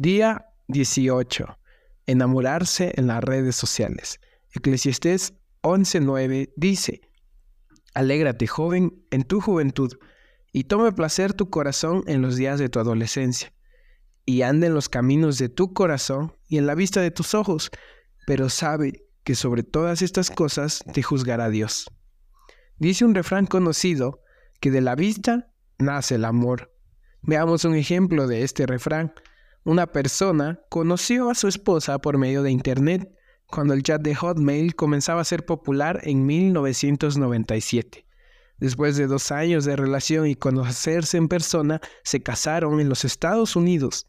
Día 18. Enamorarse en las redes sociales. Eclesiastés 11:9 dice: Alégrate, joven, en tu juventud, y tome placer tu corazón en los días de tu adolescencia, y anda en los caminos de tu corazón y en la vista de tus ojos, pero sabe que sobre todas estas cosas te juzgará Dios. Dice un refrán conocido que de la vista nace el amor. Veamos un ejemplo de este refrán. Una persona conoció a su esposa por medio de Internet cuando el chat de Hotmail comenzaba a ser popular en 1997. Después de 2 años de relación y conocerse en persona, se casaron en los Estados Unidos.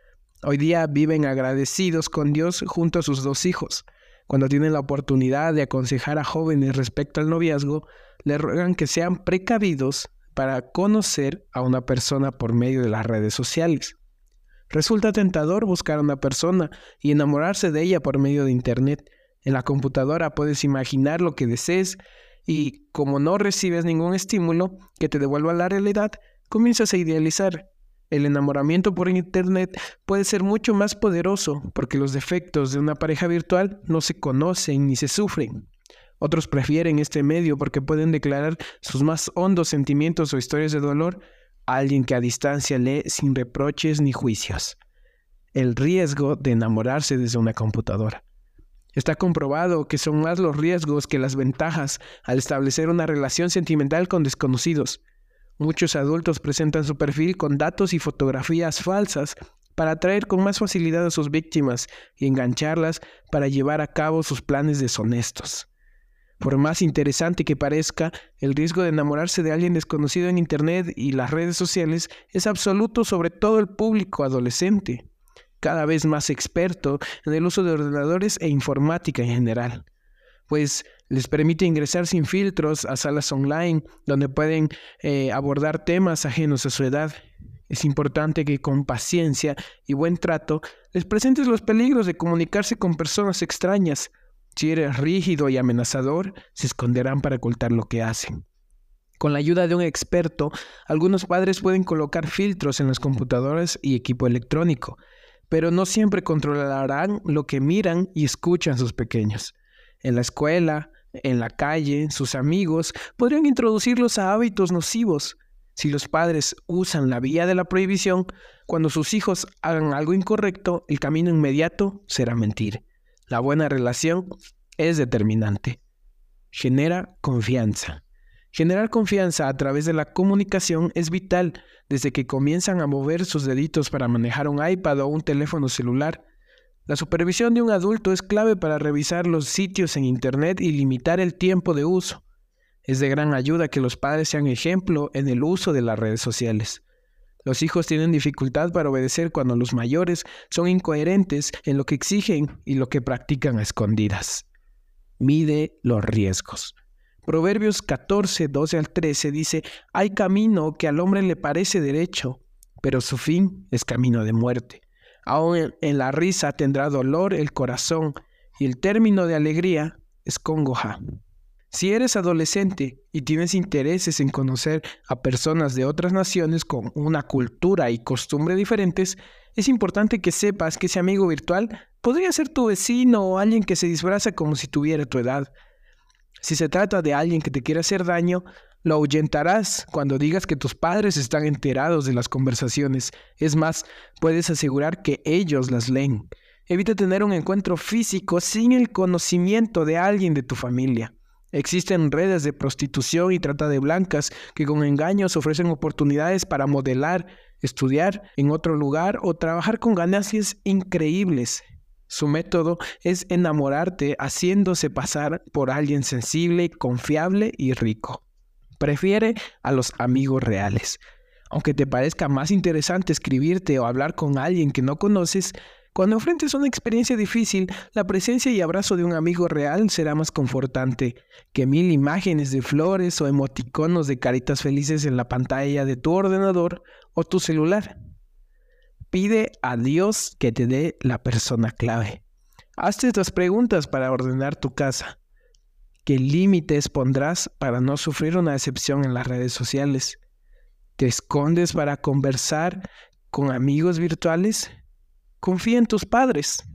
Hoy día viven agradecidos con Dios junto a sus 2 hijos. Cuando tienen la oportunidad de aconsejar a jóvenes respecto al noviazgo, le ruegan que sean precavidos para conocer a una persona por medio de las redes sociales. Resulta tentador buscar a una persona y enamorarse de ella por medio de Internet. En la computadora puedes imaginar lo que desees y, como no recibes ningún estímulo que te devuelva a la realidad, comienzas a idealizar. El enamoramiento por Internet puede ser mucho más poderoso porque los defectos de una pareja virtual no se conocen ni se sufren. Otros prefieren este medio porque pueden declarar sus más hondos sentimientos o historias de dolor a alguien que a distancia lee sin reproches ni juicios. El riesgo de enamorarse desde una computadora. Está comprobado que son más los riesgos que las ventajas al establecer una relación sentimental con desconocidos. Muchos adultos presentan su perfil con datos y fotografías falsas para atraer con más facilidad a sus víctimas y engancharlas para llevar a cabo sus planes deshonestos. Por más interesante que parezca, el riesgo de enamorarse de alguien desconocido en Internet y las redes sociales es absoluto, sobre todo el público adolescente, cada vez más experto en el uso de ordenadores e informática en general, pues les permite ingresar sin filtros a salas online donde pueden abordar temas ajenos a su edad. Es importante que con paciencia y buen trato les presentes los peligros de comunicarse con personas extrañas. Si eres rígido y amenazador, se esconderán para ocultar lo que hacen. Con la ayuda de un experto, algunos padres pueden colocar filtros en las computadoras y equipo electrónico, pero no siempre controlarán lo que miran y escuchan sus pequeños. En la escuela, en la calle, sus amigos podrían introducirlos a hábitos nocivos. Si los padres usan la vía de la prohibición, cuando sus hijos hagan algo incorrecto, el camino inmediato será mentir. La buena relación es determinante. Genera confianza. Generar confianza a través de la comunicación es vital desde que comienzan a mover sus deditos para manejar un iPad o un teléfono celular. La supervisión de un adulto es clave para revisar los sitios en Internet y limitar el tiempo de uso. Es de gran ayuda que los padres sean ejemplo en el uso de las redes sociales. Los hijos tienen dificultad para obedecer cuando los mayores son incoherentes en lo que exigen y lo que practican a escondidas. Mide los riesgos. Proverbios 14, 12 al 13 dice: Hay camino que al hombre le parece derecho, pero su fin es camino de muerte. Aún en la risa tendrá dolor el corazón, y el término de alegría es congoja. Si eres adolescente y tienes intereses en conocer a personas de otras naciones con una cultura y costumbre diferentes, es importante que sepas que ese amigo virtual podría ser tu vecino o alguien que se disfraza como si tuviera tu edad. Si se trata de alguien que te quiere hacer daño, lo ahuyentarás cuando digas que tus padres están enterados de las conversaciones. Es más, puedes asegurar que ellos las leen. Evita tener un encuentro físico sin el conocimiento de alguien de tu familia. Existen redes de prostitución y trata de blancas que con engaños ofrecen oportunidades para modelar, estudiar en otro lugar o trabajar con ganancias increíbles. Su método es enamorarte haciéndose pasar por alguien sensible, confiable y rico. Prefiere a los amigos reales. Aunque te parezca más interesante escribirte o hablar con alguien que no conoces, cuando enfrentes una experiencia difícil, la presencia y abrazo de un amigo real será más confortante que 1000 imágenes de flores o emoticonos de caritas felices en la pantalla de tu ordenador o tu celular. Pide a Dios que te dé la persona clave. Hazte estas preguntas para ordenar tu casa. ¿Qué límites pondrás para no sufrir una decepción en las redes sociales? ¿Te escondes para conversar con amigos virtuales? confía en tus padres.